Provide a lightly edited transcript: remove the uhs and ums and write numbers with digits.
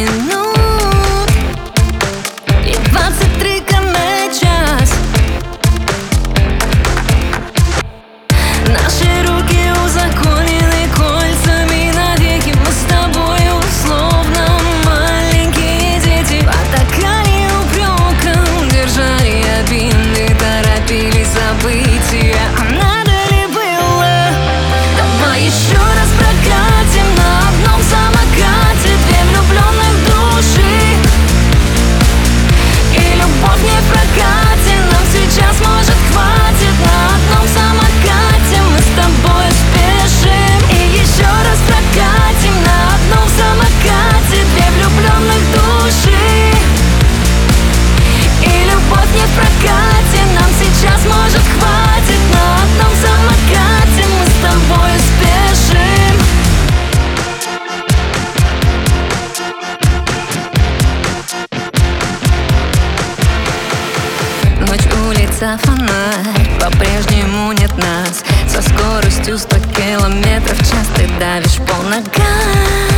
минут и 23 км/час. Наши руки узаконены кольцами навеки. Мы с тобою словно маленькие дети, потакали упрекам, держали обиды, торопились события. А надо ли было? Давай еще раз прокатим на одном самокате две влюбленных души. И любовь не в прокате, нам сейчас, может, хватит. На одном самокате мы с тобой спешим. И еще раз прокатим на одном самокате две влюбленных души. И любовь не в прокате, нам сейчас, может, хватит. На одном самокате мы с тобой спешим. Ночь, улица, фонарь, по-прежнему нет нас. Со скоростью 100 км/ч ты давишь по ногам.